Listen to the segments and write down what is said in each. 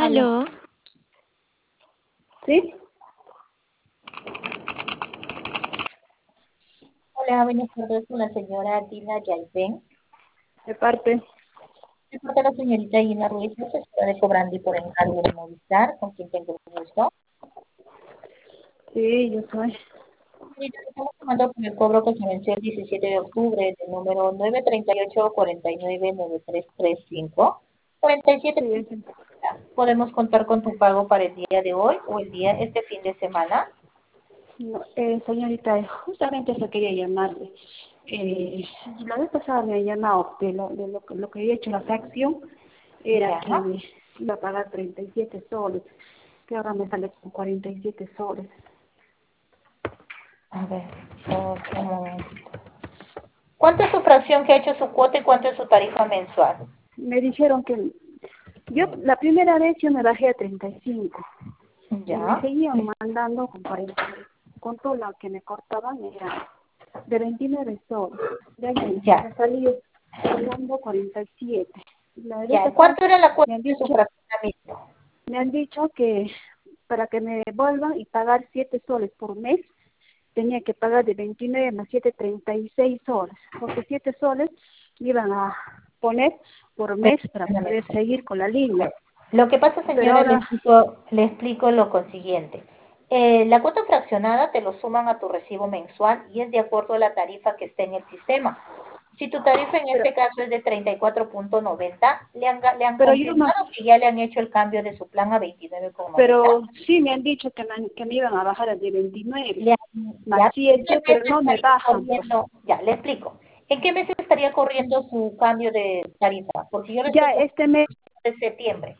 Aló. Aló, ¿Sí? Hola, buenas tardes con la señora Dina Yaiben. De parte. Me importa la señorita Dina Ruiz, asesora de Cobrandi por encargo de Movistar, con quien tengo el gusto. Sí, yo soy. Señorita, le estamos llamando por el cobro que se venció el 17 de octubre, del número 938-499335. 47. Sí, es- ¿Podemos contar con tu pago para el día de hoy o este fin de semana? no, señorita, justamente eso quería llamarle. La vez pasada me ha llamado lo que había hecho la fracción, era Ya. que iba a pagar 37 soles, que ahora me sale con 47 soles. A ver, ok, un momentito. ¿Cuánto es su fracción que ha hecho su cuota y cuánto es su tarifa mensual? Me dijeron que la primera vez yo me bajé a 35 y me Ya. seguían mandando con 40, con todo lo que me cortaban era de 29 soles. De ahí Ya. me salí pagando 47. La vez Ya, pasada ¿cuánto era la cuota me han de su dicho, fraccionamiento? me han dicho que para que me devuelvan y pagar 7 soles por mes, tenía que pagar de 29 más 7, 36 soles, porque 7 soles me iban a poner por mes para poder Fraccionamiento. seguir con la línea. Lo que pasa, Pero señora, ahora, le explico lo consiguiente. La cuota fraccionada te lo suman a tu recibo mensual y es de acuerdo a la tarifa que esté en el sistema. Si tu tarifa en pero, este caso es de 34.90, le han pero yo no, confirmado que ya le han hecho el cambio de su plan a 29.90. pero sí me han dicho que me iban a bajar a de 29 Le- más Ya, ¿en qué 7, mes pero no me estaría bajan, pues. corriendo? Ya, le explico. ¿En qué mes estaría corriendo su cambio de tarifa? Porque yo le estoy Ya cobrando este mes, de septiembre.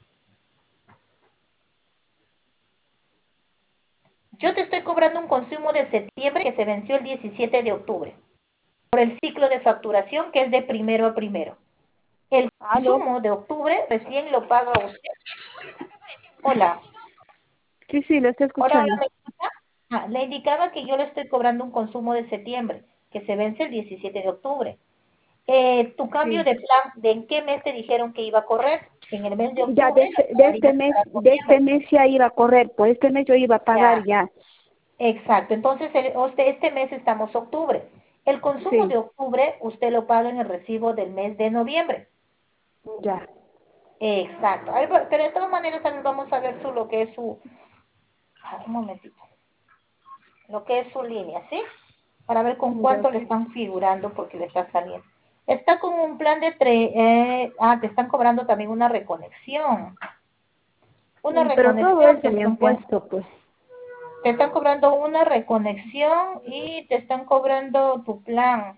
Yo te estoy cobrando un consumo de septiembre que se venció el 17 de octubre, por el ciclo de facturación que es de primero a primero. El aló, consumo de octubre recién lo paga usted. Hola, sí, lo estoy ahora escuchando. me escucha. Le indicaba que yo le estoy cobrando un consumo de septiembre, que se vence el 17 de octubre. Tu cambio Sí. de plan, ¿de en qué mes te dijeron que iba a correr? En el mes de Ya octubre, lo pagarías para de este noviembre. mes ya iba a correr, por este mes yo iba a pagar Ya, ya. exacto. Entonces, este mes estamos octubre. El consumo de Sí, octubre usted lo paga en el recibo del mes de noviembre. ya, Exacto. Pero de todas maneras, a ver, vamos a ver lo que es su, un momentito, lo que es su línea, ¿sí? Para ver con ya, cuánto ok. le están figurando porque le está saliendo. Está con un plan de te están cobrando también una reconexión. Una Pero todo reconexión eso me han puesto, pues. te están cobrando una reconexión y te están cobrando tu plan.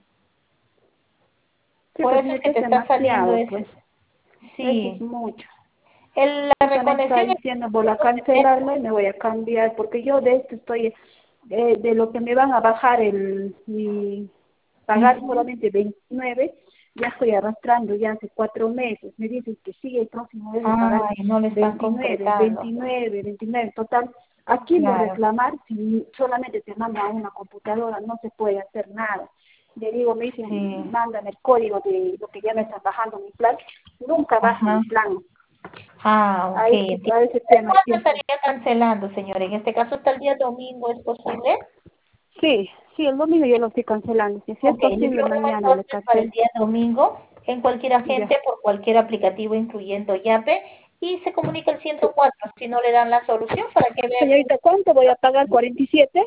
Sí, Por pues eso es señorita, que es te está saliendo demasiado, pues. ese. Eso es Sí. mucho. La Esa me está reconexión diciendo, voy a es cancelarlo y me voy a cambiar, porque yo de esto estoy, de lo que me van a bajar mi pagar ujú. solamente 29, ya estoy arrastrando ya hace 4 meses. Me dicen que sí, el próximo mes de pagar Ay, no le están 29, concretando. 29, 29. Total, ¿a quién le Claro. reclamar si solamente te manda una computadora? No se puede hacer nada. Le digo, me Sí. dicen, mándame el código de lo que ya me está bajando mi plan. Nunca baja mi Ajá. plan. Ok, entiendo. A ese tema, ¿Cuándo sí. estaría cancelando, señor? En este caso, hasta el día domingo, ¿es posible? Sí, sí, el domingo yo lo estoy cancelando. Si es Ok, le posible, programo mañana le entonces para el cancelo. día domingo en cualquier Ya. agente por cualquier aplicativo, incluyendo Yape, y se comunica el Sí. 104 si no le dan la solución para que vea que Señorita, ¿cuánto voy a pagar? 47.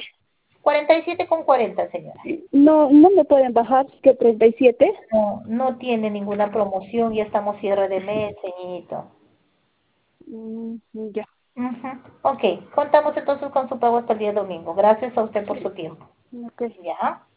47,40, señora. No, no me pueden bajar que 37. No, no tiene ninguna promoción, ya estamos cierre de mes, señorito. Ya. Ujú. Ok, contamos entonces con su pago hasta el día domingo. Gracias a usted por su tiempo. Ok. ¿Ya?